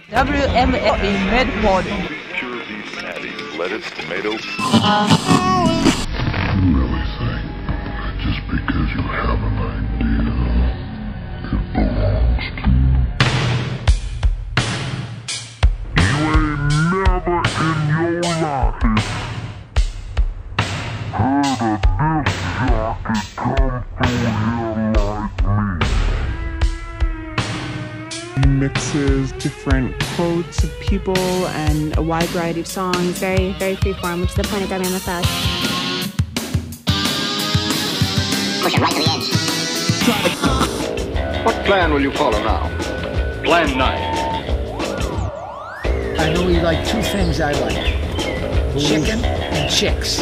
WMF in Medford. Pure beef patty, lettuce, tomato. You really think just because you have an idea, it belongs to you? You ain't never in your life heard a disc jockey come through here like me. He mixes different quotes of people and a wide variety of songs. Very, very freeform, which is the point of WMFS. Push it right to the edge. What plan will you follow now? Plan 9. I know you like two things I like. Chicken and chicks.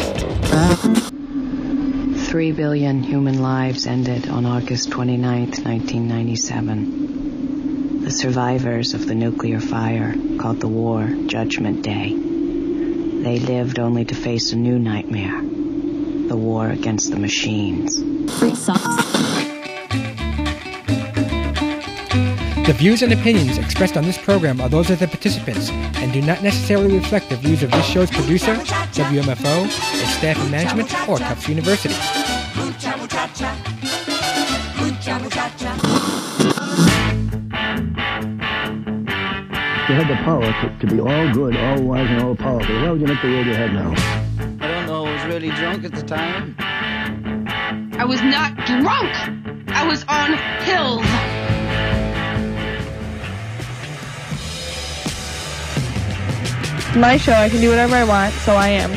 3 billion human lives ended on August 29th, 1997. The survivors of the nuclear fire called the war Judgment Day. They lived only to face a new nightmare, the war against the machines. The views and opinions expressed on this program are those of the participants and do not necessarily reflect the views of this show's producer, WMFO, its staff and management, or Tufts University. You had the power to be all good, all wise, and all powerful. Why would you make the world your head now? I don't know. I was really drunk at the time. I was not drunk. I was on pills. My show, I can do whatever I want, so I am.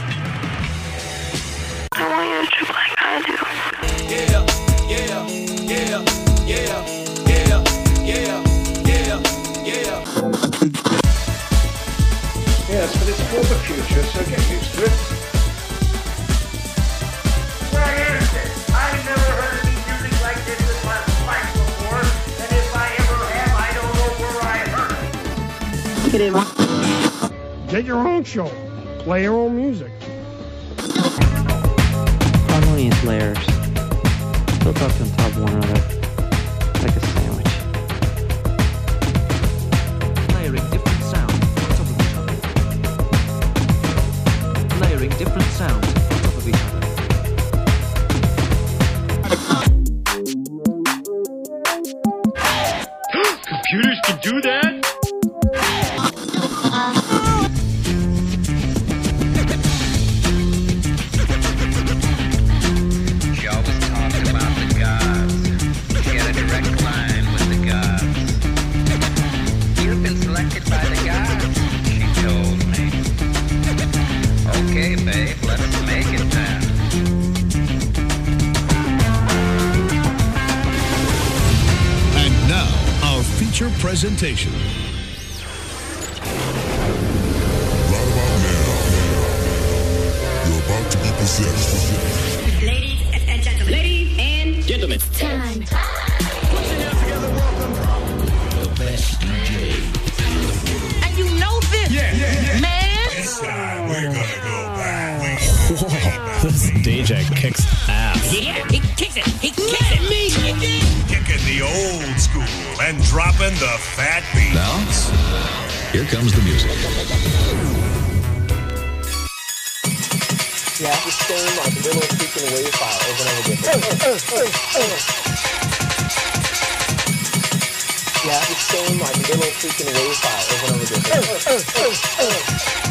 I want you to trip like I do. Yeah, yeah, yeah, yeah, yeah, yeah, yeah, yeah. Yes, but it's for the future, so get used to it. Where is it? I've never heard any music like this in my life before, and if I ever have, I don't know where I heard it. Get in. Get your own show. Play your own music. Harmonious layers. Built up on top of one another. Like a sandwich. Layering different sounds on top of each other. Layering different sounds on top of each other. Computers can do that? Presentation. Right about now, you're about to be possessed. Ladies and gentlemen. Ladies and gentlemen. Time. Put your hands together, welcome the best DJ. And you know this, man. This time we're gonna go back. This DJ kicks ass. Yeah, he kicks it. He kicks it. Me kick it. Kicking the old school and dropping the fat beat. Now, here comes the music. You have to sing like a little freaking wave file over and over again. You have to sing like a little freaking wave file over and over again.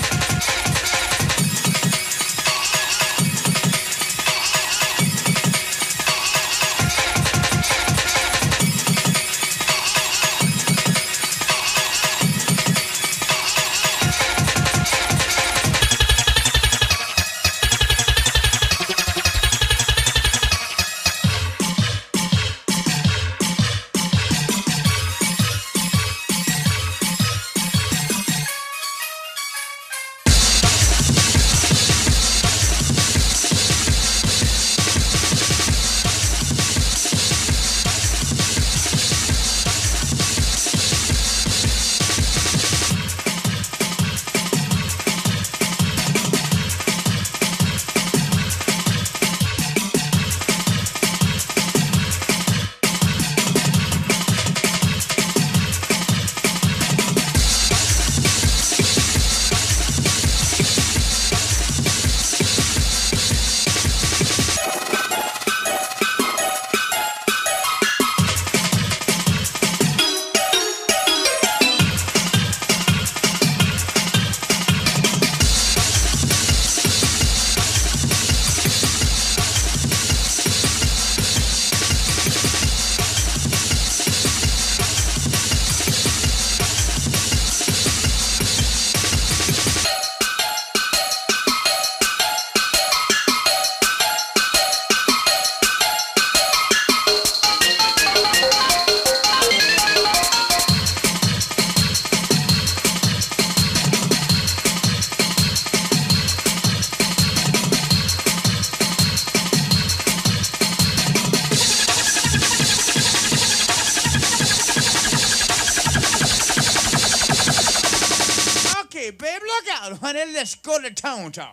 Hey, babe, look out, honey. Let's go to Town Talk.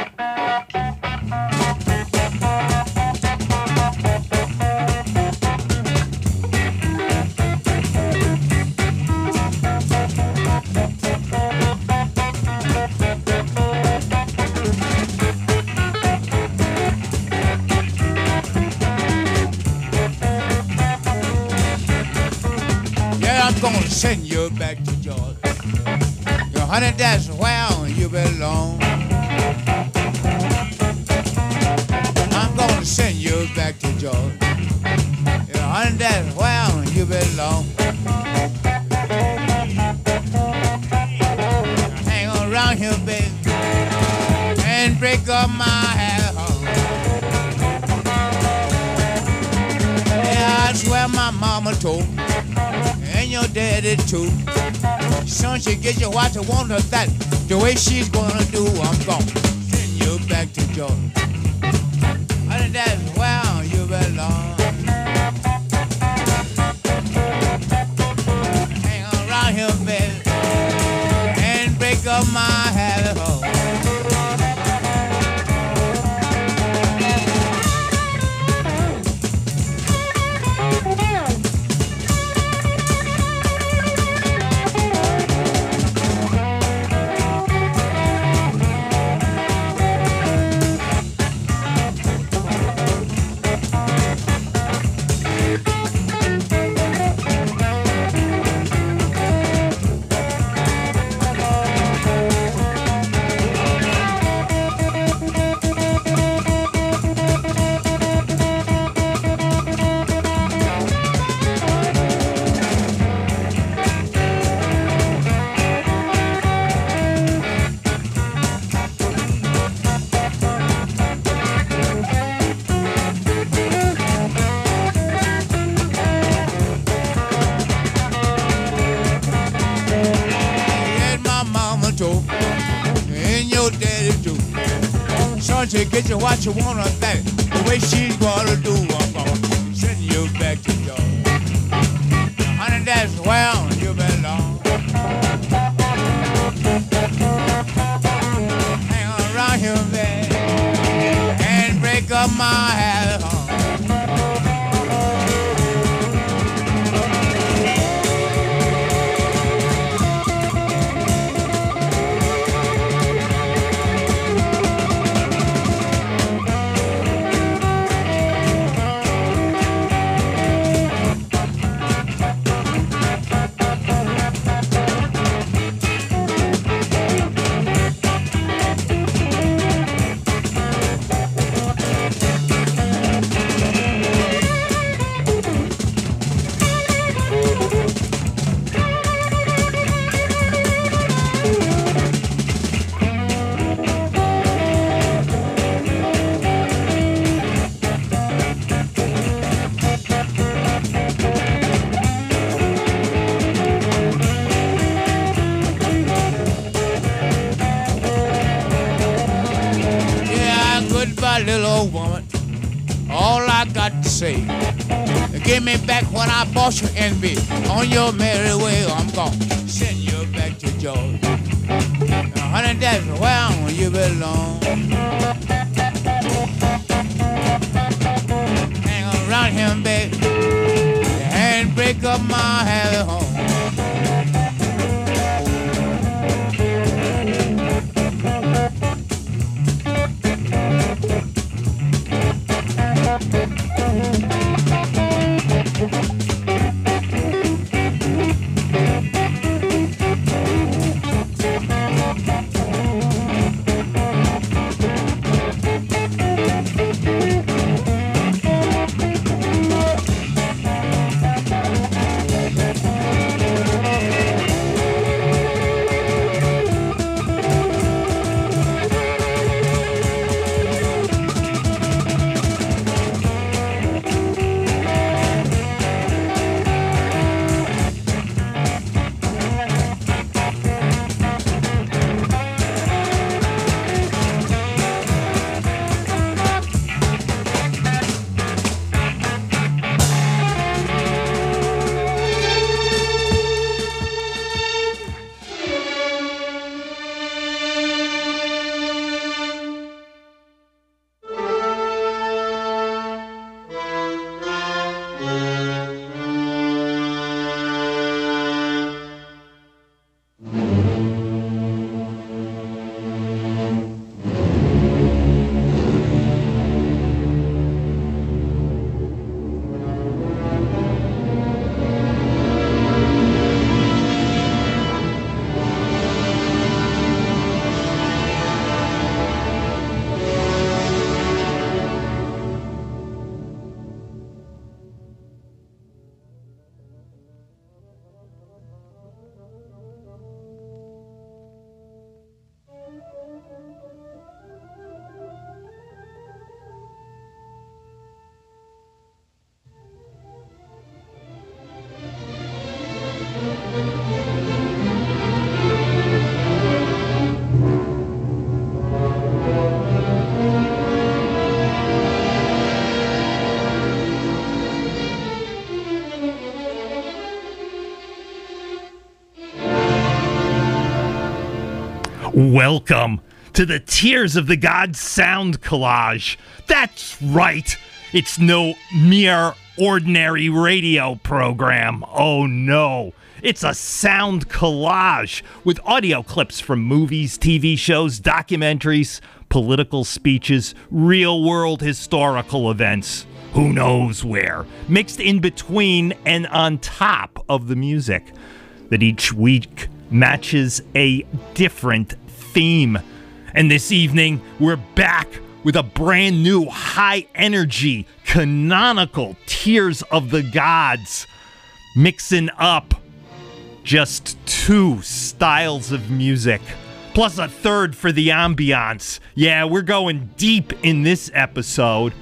Yeah, I'm gonna send you back to Georgia. Your honey, that's where you belong. I'm gonna send you back to Georgia. Your honey, that's where you belong. Hang around here, baby, and break up my habit. Yeah, I swear my mama told me, and your daddy too. Son, she get you what you want her that. The way she's gonna do, I'm gonna send you back to Georgia. Honey, that's where you belong. Hang around here, baby, and break up my habit hole. And your daddy too. Son, she get you what you want her that. The way she's gonna do, I'm gonna send you back to Georgia. Honey, that's where you belong. Hang around here, baby, and break up my habit. Little old woman, all I got to say, give me back what I bought you and be on your merry way. I'm gonna send you back to Georgia. Now, honey, that's where you belong. Hang around here, baby, and break up my habit home. Welcome to the Tears of the Gods sound collage. That's right. It's no mere ordinary radio program. Oh no. It's a sound collage with audio clips from movies, TV shows, documentaries, political speeches, real-world historical events. Who knows where? Mixed in between and on top of the music that each week matches a different theme. And this evening, we're back with a brand new high-energy, canonical Tears of the Gods, mixing up just two styles of music, plus a third for the ambiance. Yeah, we're going deep in this episode.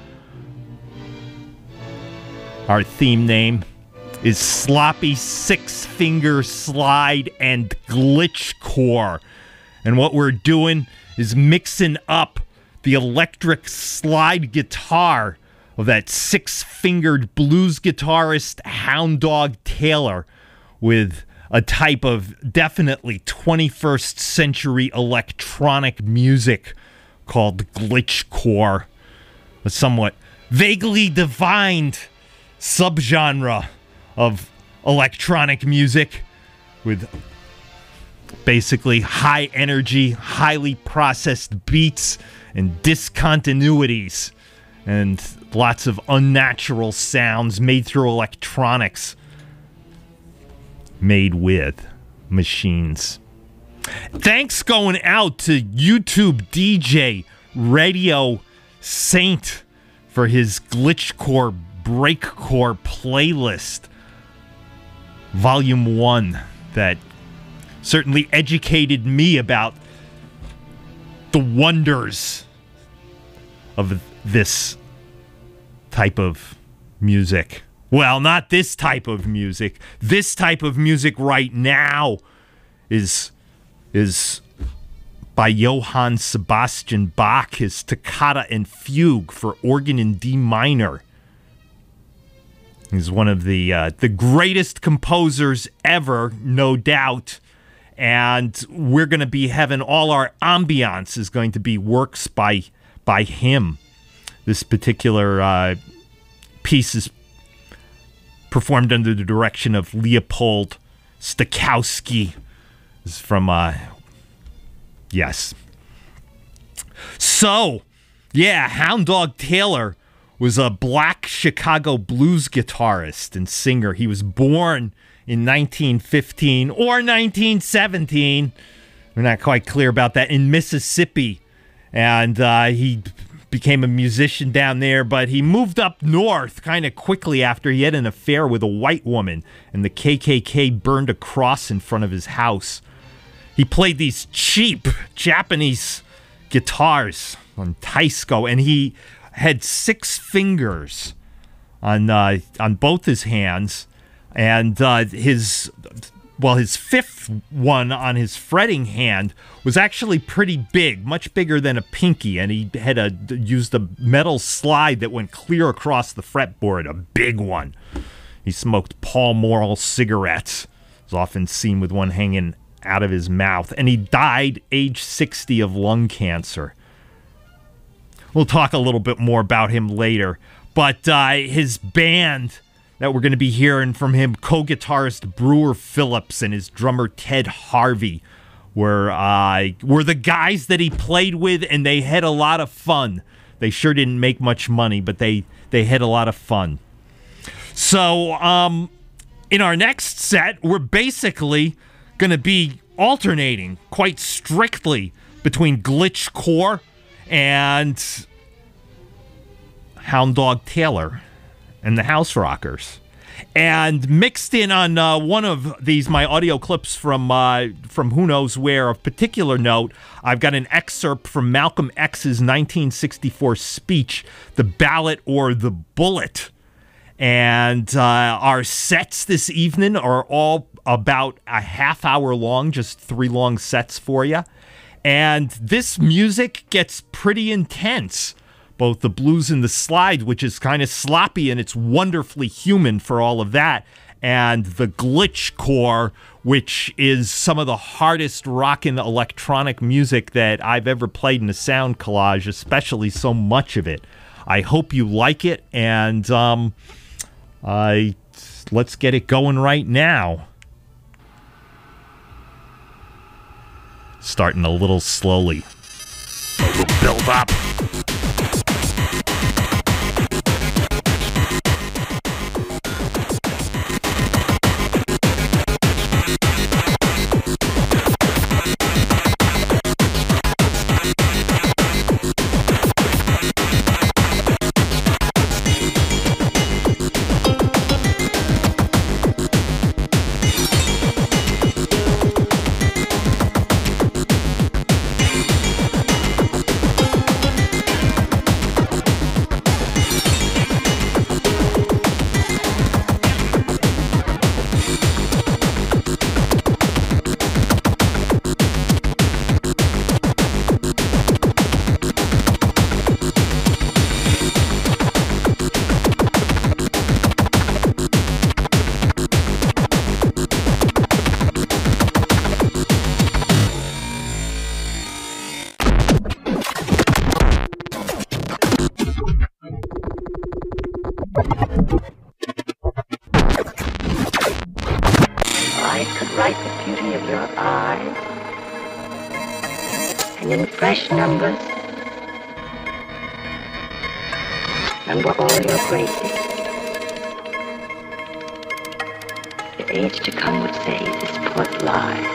Our theme name is Sloppy Six Finger Slide and Glitchcore. And what we're doing is mixing up the electric slide guitar of that six-fingered blues guitarist Hound Dog Taylor with a type of definitely 21st century electronic music called glitchcore, a somewhat vaguely defined subgenre of electronic music with basically high energy, highly processed beats and discontinuities and lots of unnatural sounds made through electronics, made with machines. Thanks going out to YouTube DJ Radio Saint for his glitchcore breakcore playlist, Volume 1, that certainly educated me about the wonders of this type of music. Well, not this type of music. This type of music right now is by Johann Sebastian Bach, his Toccata and Fugue for organ in D minor. He's one of the greatest composers ever, no doubt. And we're going to be having all our ambiance is going to be works by him. This particular piece is performed under the direction of Leopold Stokowski. This is from, yes. So, yeah, Hound Dog Taylor was a black Chicago blues guitarist and singer. He was born in 1915 or 1917. We're not quite clear about that, in Mississippi. And he became a musician down there, but he moved up north kind of quickly after he had an affair with a white woman, and the KKK burned a cross in front of his house. He played these cheap Japanese guitars on Taisco, and he had 6 fingers on both his hands, and his fifth one on his fretting hand was actually pretty big, much bigger than a pinky, and he had used a metal slide that went clear across the fretboard, a big one. He smoked Pall Mall cigarettes. Was often seen with one hanging out of his mouth, and he died age 60 of lung cancer. We'll talk a little bit more about him later, but his band that we're going to be hearing from him, co-guitarist Brewer Phillips and his drummer Ted Harvey, were the guys that he played with, and they had a lot of fun. They sure didn't make much money, but they had a lot of fun. So, in our next set, we're basically going to be alternating quite strictly between glitchcore and Hound Dog Taylor and the House Rockers. And mixed in on one of these, my audio clips from who knows where, of particular note, I've got an excerpt from Malcolm X's 1964 speech, The Ballot or the Bullet. And our sets this evening are all about a half hour long, just 3 long sets for you. And this music gets pretty intense. Both the blues and the slide, which is kind of sloppy and it's wonderfully human for all of that, and the glitchcore, which is some of the hardest rockin' electronic music that I've ever played in a sound collage, especially so much of it. I hope you like it, and let's get it going right now. Starting a little slowly. A little build up. I could write the beauty of your eyes, and in fresh numbers, number all your graces. The age to come would say this poet lies.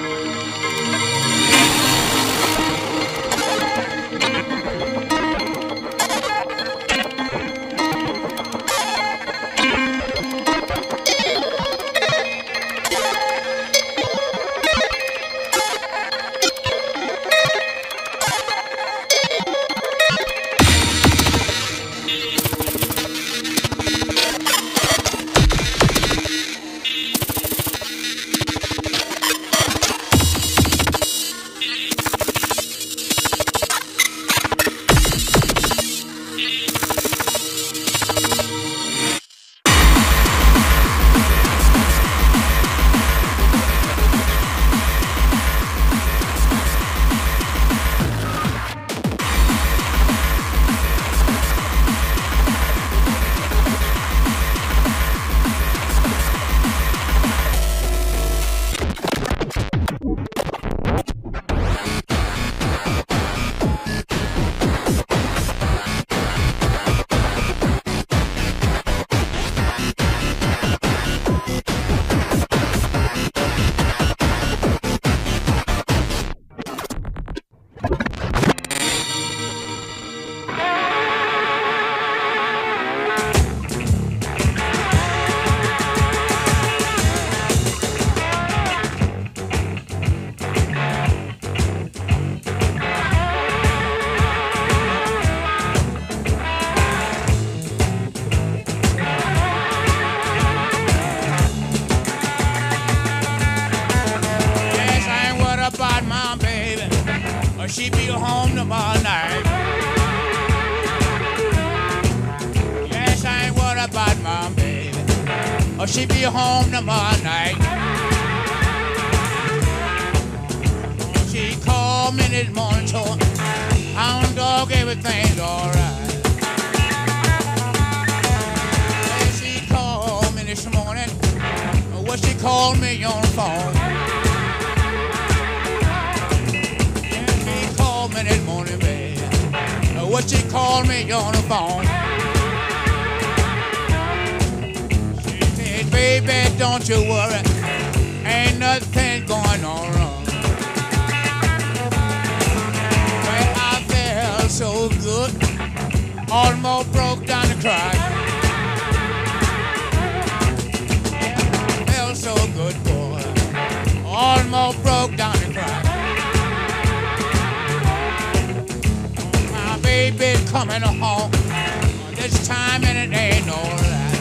She be home tomorrow night. Yes, I ain't worried about my baby. Oh, she be home tomorrow night. Oh, she called me this morning, told hound dog, everything's alright. Yes, she called me this morning. What she called me on the phone. This morning, baby, what she called me on the phone. She said, baby, don't you worry, ain't nothing going on wrong. Well, I felt so good, almost broke down to cry. Felt so good, boy, almost broke down to cry. Baby coming home this time and it ain't no lie.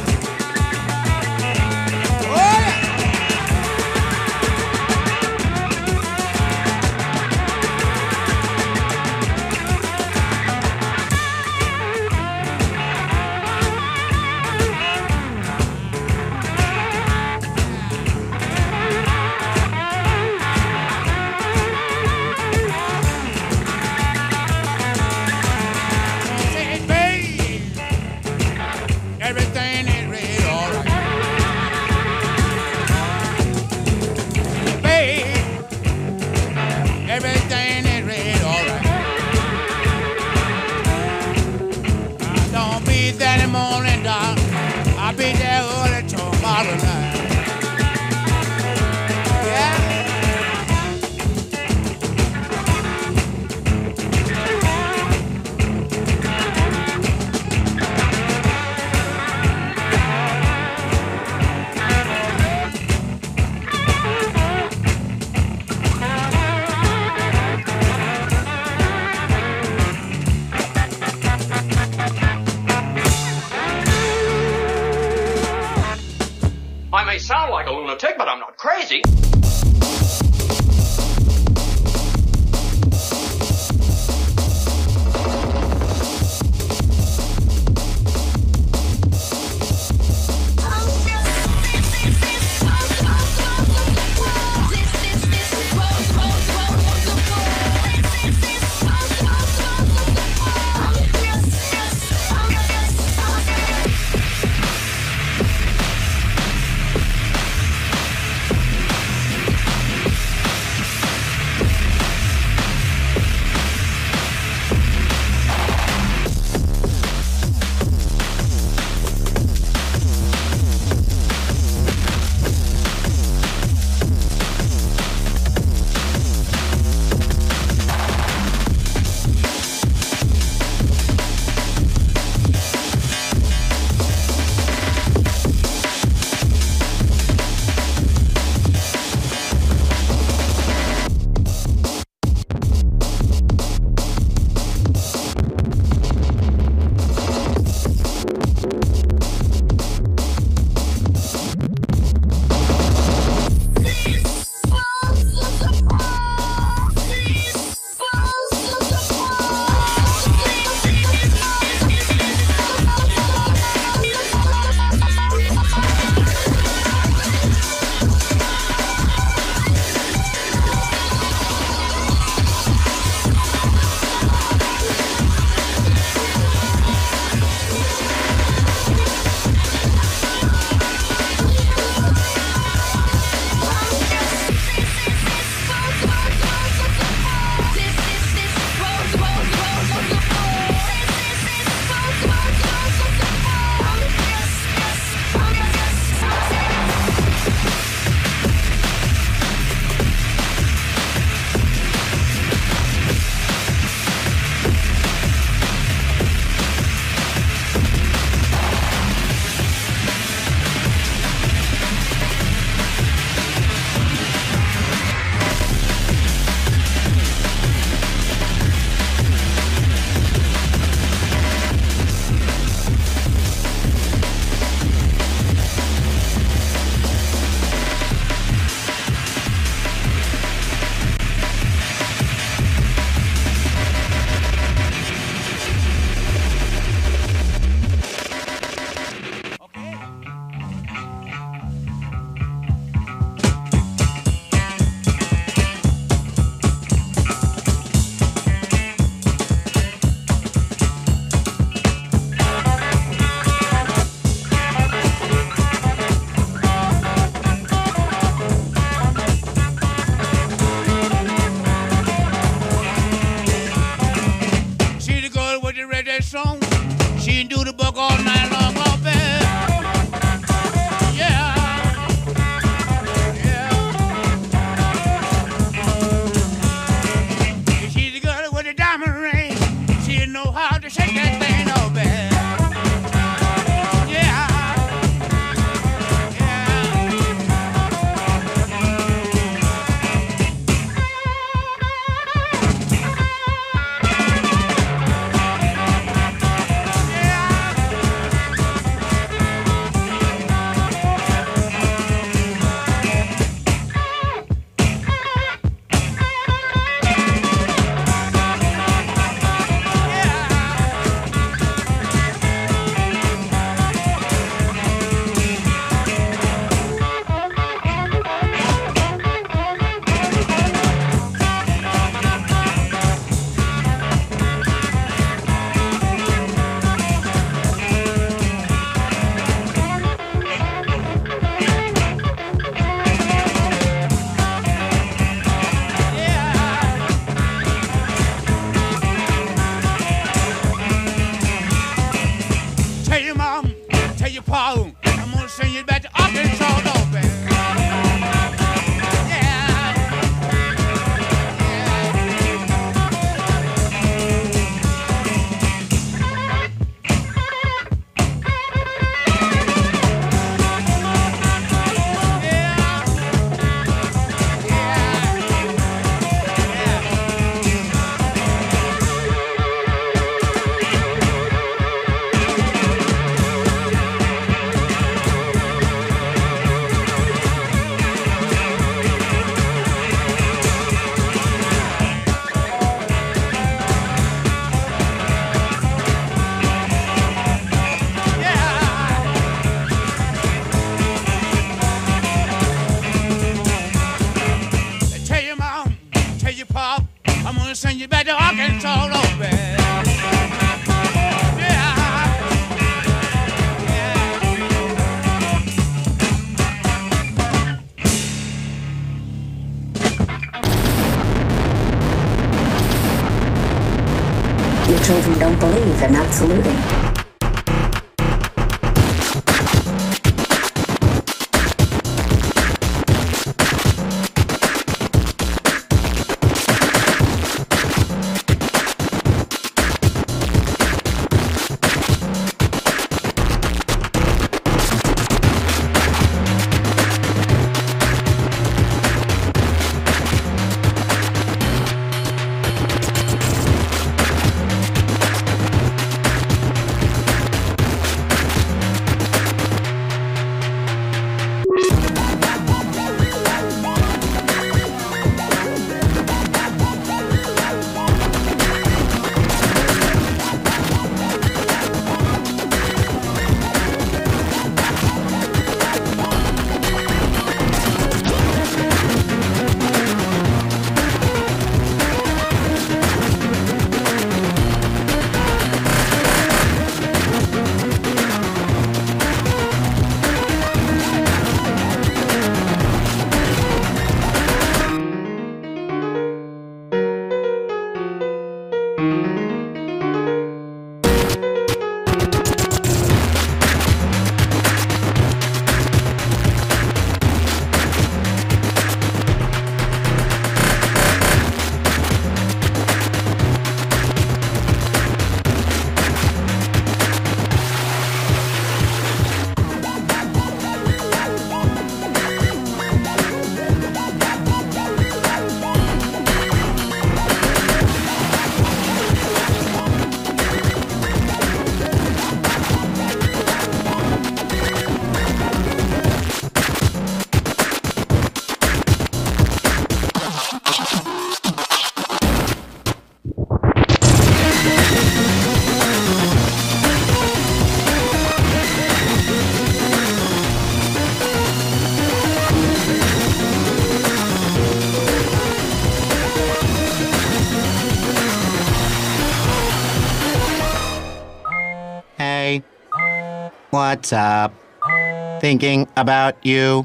Oh, yeah. send you back to Arkansas, Lord, baby. Your children don't believe, they're not saluting. What's up? Thinking about you.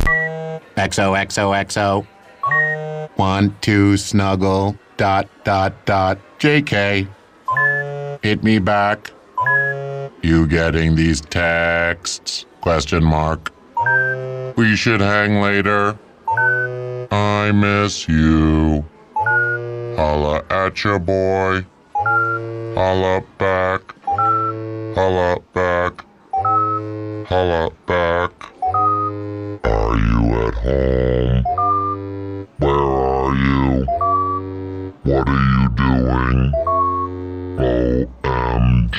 XOXOXO. Want to snuggle. ... JK. Hit me back. You getting these texts? ? We should hang later. I miss you. Holla at ya, boy. Holla back. Holla back. Holla back. Are you at home? Where are you? What are you doing? OMG.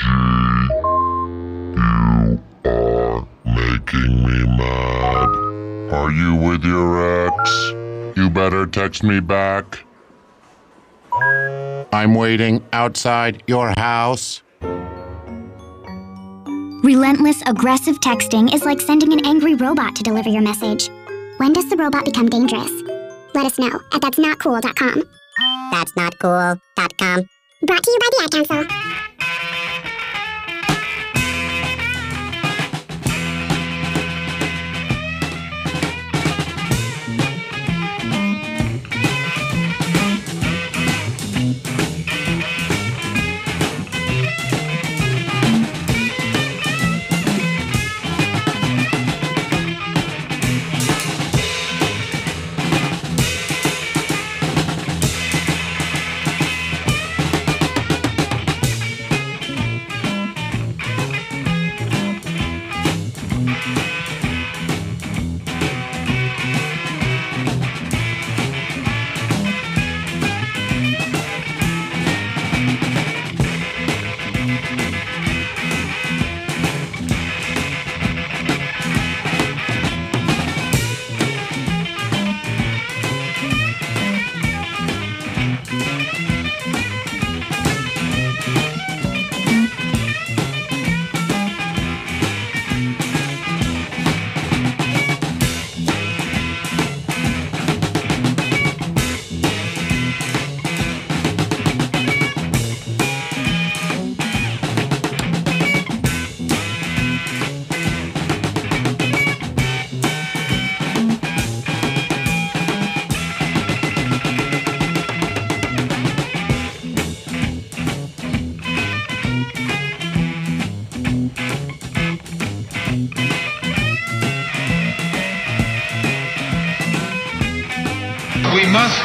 You are making me mad. Are you with your ex? You better text me back. I'm waiting outside your house. Relentless, aggressive texting is like sending an angry robot to deliver your message. When does the robot become dangerous? Let us know at that'snotcool.com. That'snotcool.com. Brought to you by the Ad Council.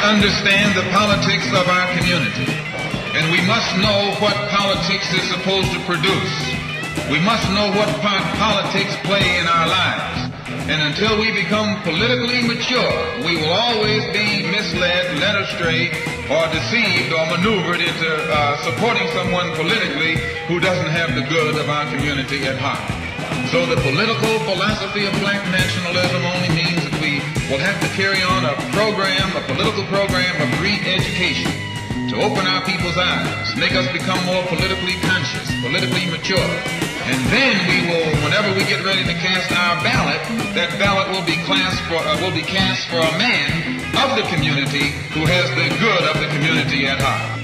understand the politics of our community, and we must know what politics is supposed to produce. We must know what part politics play in our lives. And until we become politically mature, we will always be misled, led astray, or deceived or maneuvered into supporting someone politically who doesn't have the good of our community at heart. So the political philosophy of black nationalism only means that we will have to carry on a political program of re-education to open our people's eyes, make us become more politically conscious, politically mature. And then we will, whenever we get ready to cast our ballot, that ballot will be cast for a man of the community who has the good of the community at heart.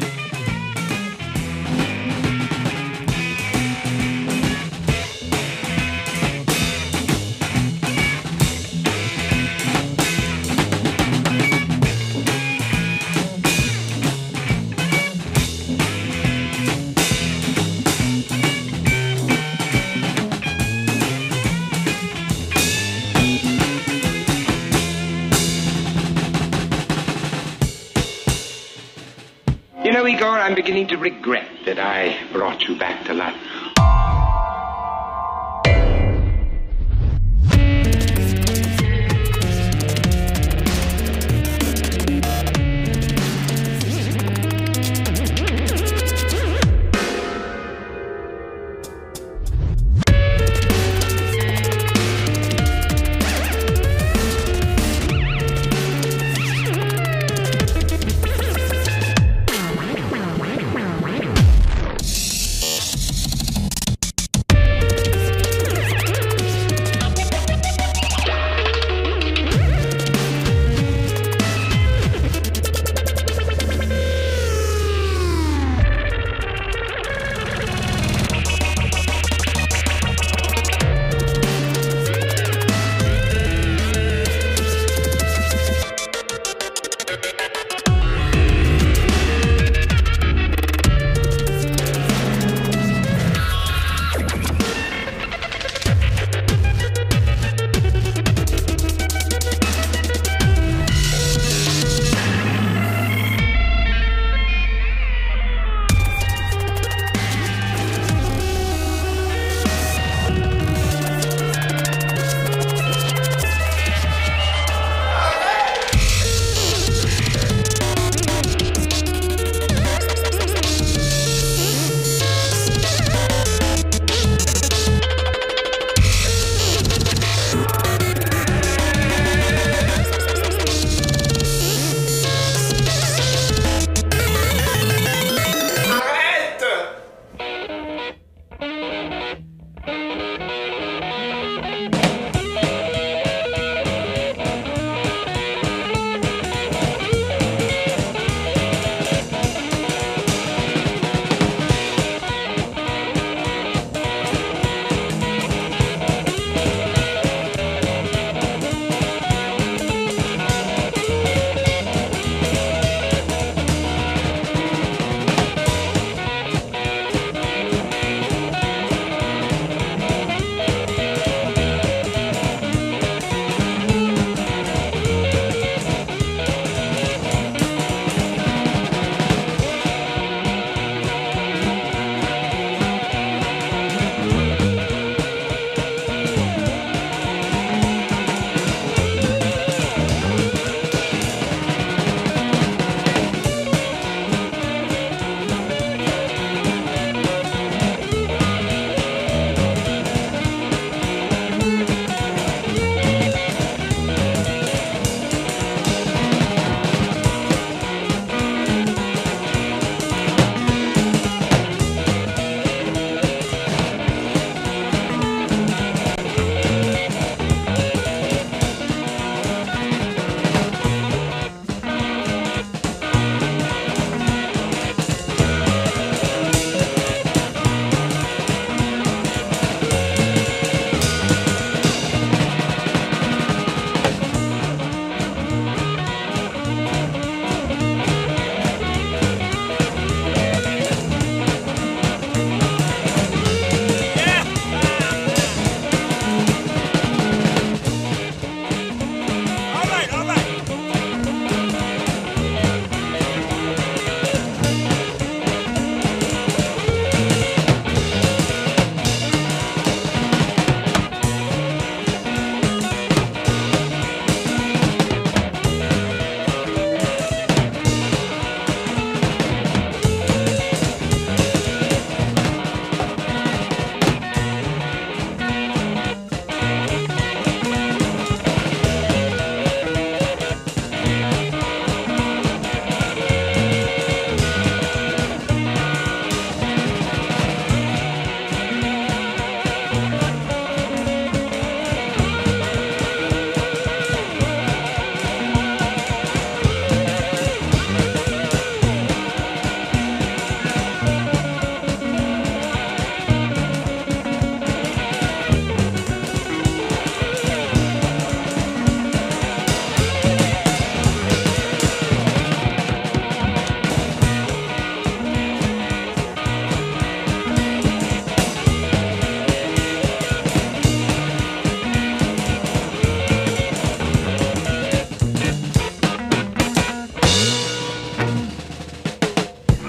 You know, Igor, I'm beginning to regret that I brought you back to life.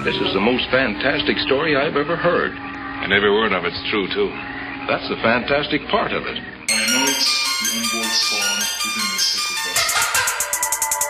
This is the most fantastic story I've ever heard. And every word of it's true, too. That's the fantastic part of it. I know it's the unborn spawn within this sacred vessel.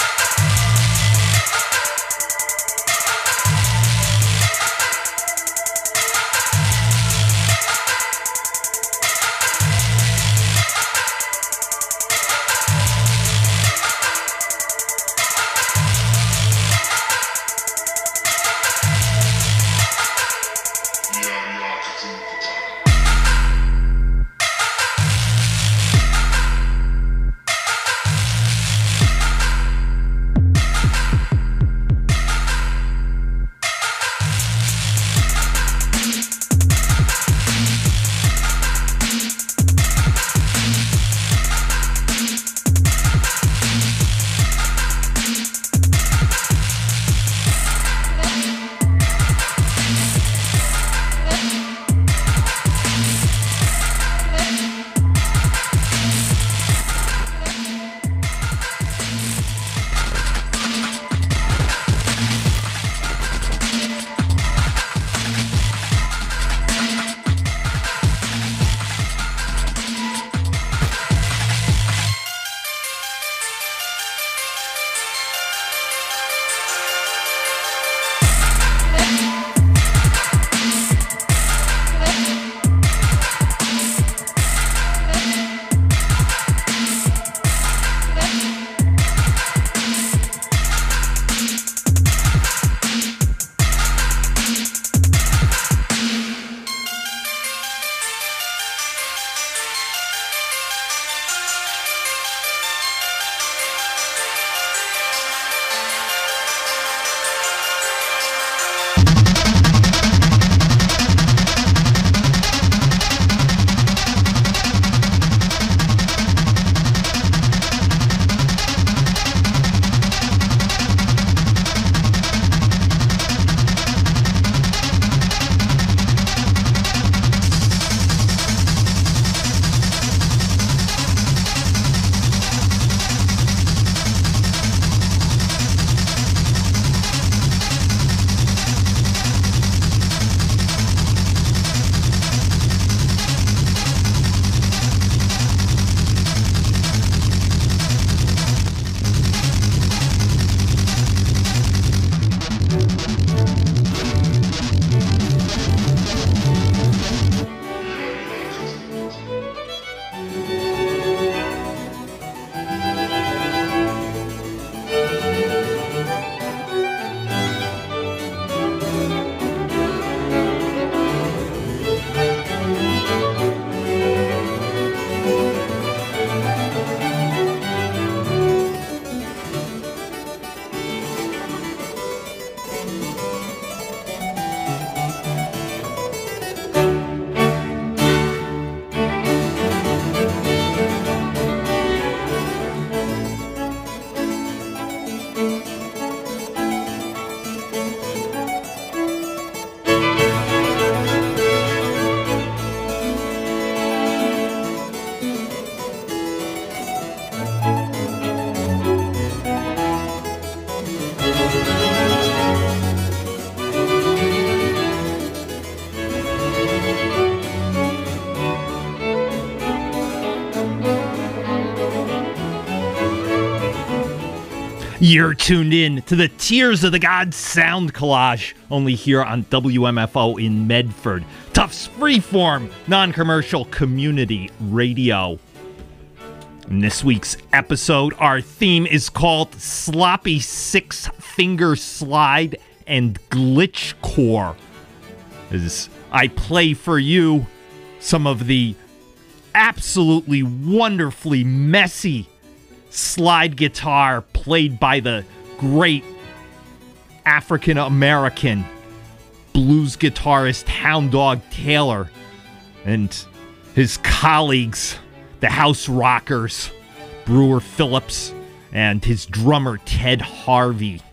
You're tuned in to the Tears of the Gods sound collage, only here on WMFO in Medford. Tufts Freeform, non-commercial community radio. In this week's episode, our theme is called Sloppy Six Finger Slide and Glitchcore. As I play for you some of the absolutely wonderfully messy slide guitar played by the great African-American blues guitarist Hound Dog Taylor and his colleagues, the House Rockers, Brewer Phillips, and his drummer Ted Harvey.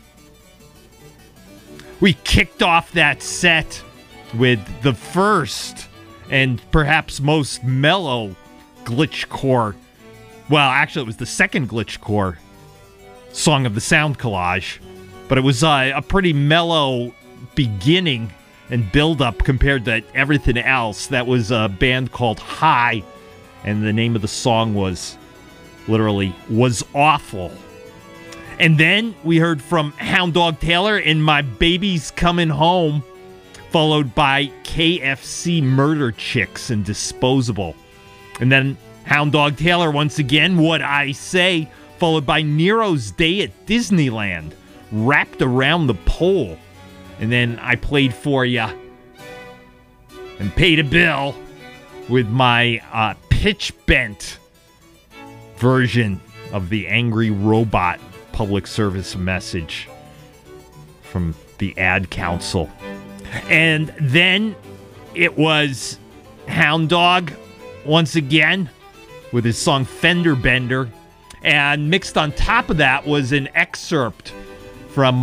We kicked off that set with the first and perhaps most mellow glitchcore. Well, actually, it was the second glitchcore song of the sound collage, But it was a pretty mellow beginning and build-up compared to everything else. That was a band called High, and the name of the song was literally Was Awful. And then we heard from Hound Dog Taylor and My Baby's Coming Home, followed by KFC Murder Chicks and Disposable. And then Hound Dog Taylor once again, What I Say, followed by Nero's Day at Disneyland, Wrapped Around the Pole. And then I played for you and paid a bill with my pitch bent version of the Angry Robot public service message from the Ad Council. And then it was Hound Dog once again with his song Fender Bender. And mixed on top of that was an excerpt from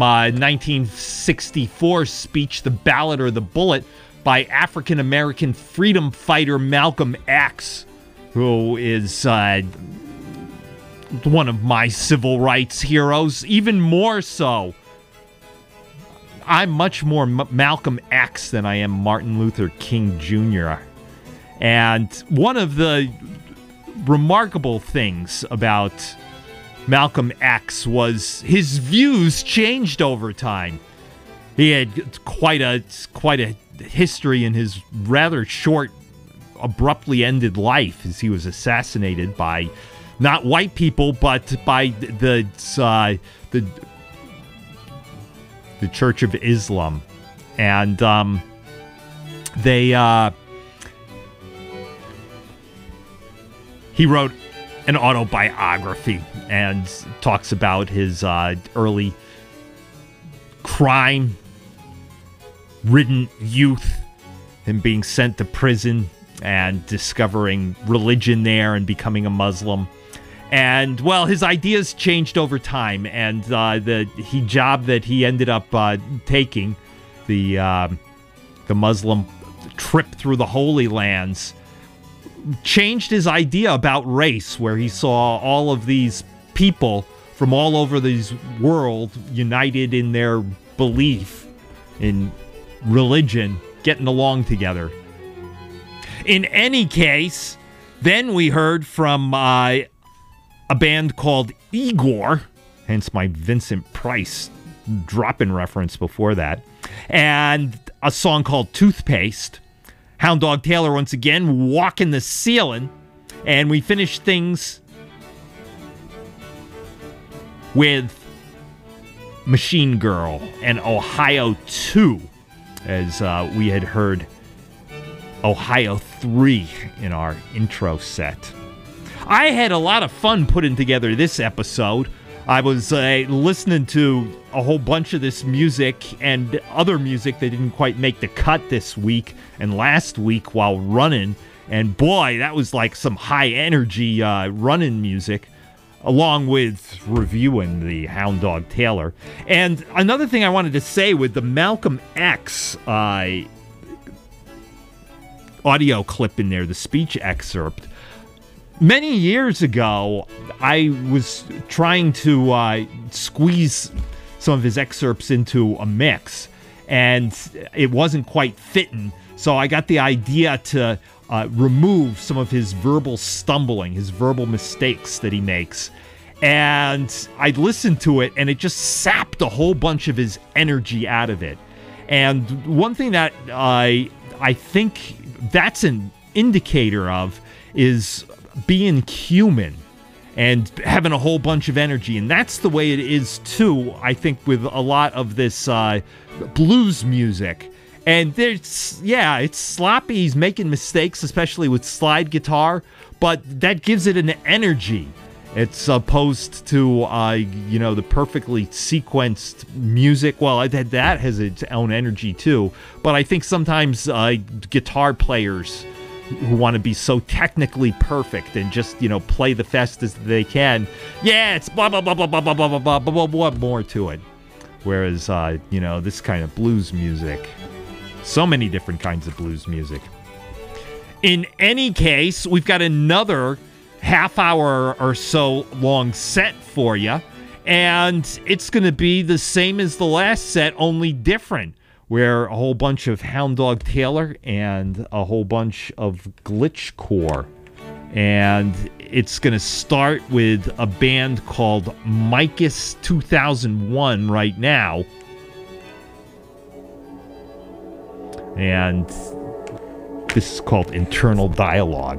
1964 speech, The Ballad or the Bullet, by African-American freedom fighter Malcolm X, who is one of my civil rights heroes, even more so. I'm much more Malcolm X than I am Martin Luther King Jr. And one of the remarkable things about Malcolm X was his views changed over time. He had quite a history in his rather short, abruptly ended life, as he was assassinated by not white people, but by the Church of Islam, and he wrote an autobiography and talks about his early crime-ridden youth, him being sent to prison and discovering religion there and becoming a Muslim. And, well, his ideas changed over time, and the hijab that he ended up taking, the Muslim trip through the Holy Lands, changed his idea about race, where he saw all of these people from all over this world united in their belief in religion, getting along together. In any case, then we heard from a band called Igor, hence my Vincent Price drop-in reference before that, and a song called Toothpaste. Hound Dog Taylor once again, Walking the Ceiling, and we finished things with Machine Girl and Ohio 2, as we had heard Ohio 3 in our intro set. I had a lot of fun putting together this episode. I was listening to a whole bunch of this music and other music that didn't quite make the cut this week and last week while running. And boy, that was like some high energy running music, along with reviewing the Hound Dog Taylor. And another thing I wanted to say with the Malcolm X audio clip in there, the speech excerpt, many years ago, I was trying to squeeze some of his excerpts into a mix, and it wasn't quite fitting, so I got the idea to remove some of his verbal stumbling, his verbal mistakes that he makes. And I listened to it, and it just sapped a whole bunch of his energy out of it. And one thing that I think that's an indicator of is being human and having a whole bunch of energy. And that's the way it is too, I think, with a lot of this blues music. And it's sloppy, he's making mistakes, especially with slide guitar, but that gives it an energy. It's opposed to the perfectly sequenced music. Well, that has its own energy too, but I think sometimes guitar players who want to be so technically perfect and just, play the fastest they can. Yeah, it's blah, blah, blah, blah, blah, blah, blah, blah, blah, blah, more to it. Whereas, this kind of blues music, so many different kinds of blues music. In any case, we've got another half hour or so long set for you. And it's going to be the same as the last set, only different, where a whole bunch of Hound Dog Taylor and a whole bunch of glitchcore. And it's going to start with a band called Micus 2001 right now. And this is called Internal Dialogue.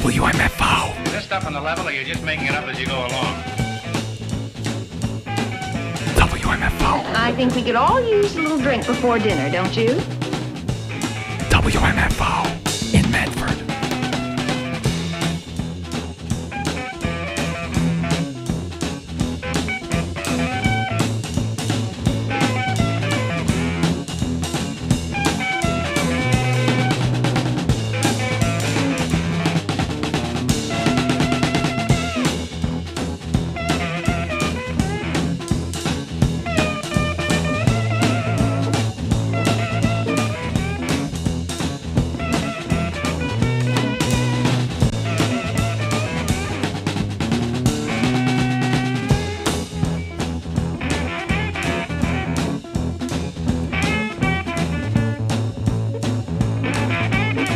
WMFO. Is this stuff on the level, or you're just making it up as you go along? WMFO. I think we could all use a little drink before dinner, don't you? WMFO.